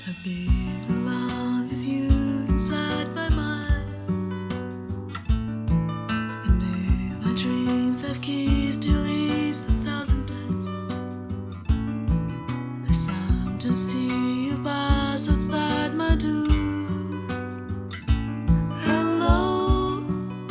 I've been alone with you inside my mind, and in my dreams I've kissed your lips 1,000 times. I sometimes see you pass outside my door. Hello,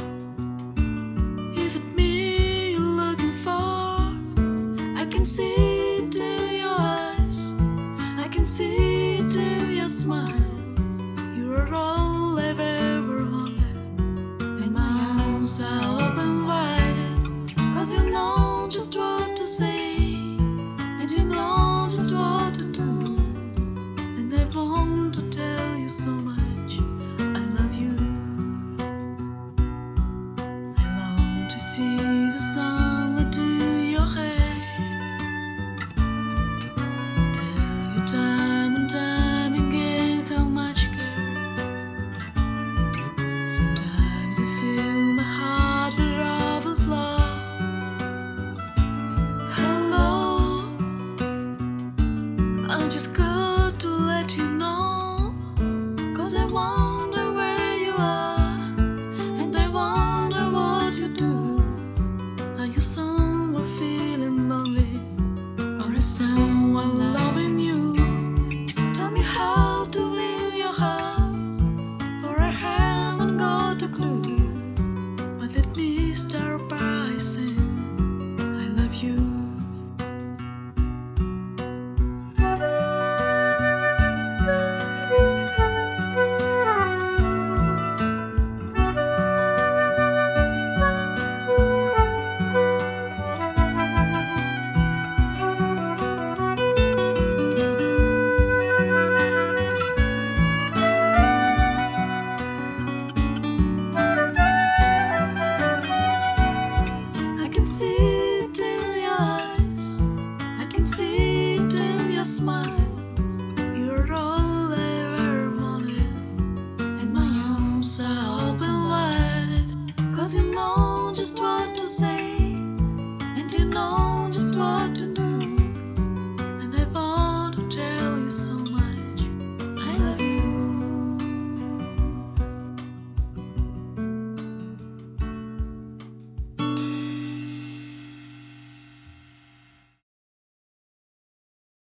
is it me you're looking for? I can see it in your eyes, I can see it in your smile. You are all I've ever wanted, and my arms are open wide, 'cause you know just what to say, and you know just what to do. And I want to tell you so much, I love you. I long to see the sunlight in your hair, tell you time and time again how much you care. Sometimes I feel my heart will overflow. Hello, I just got to let you know, 'cause I want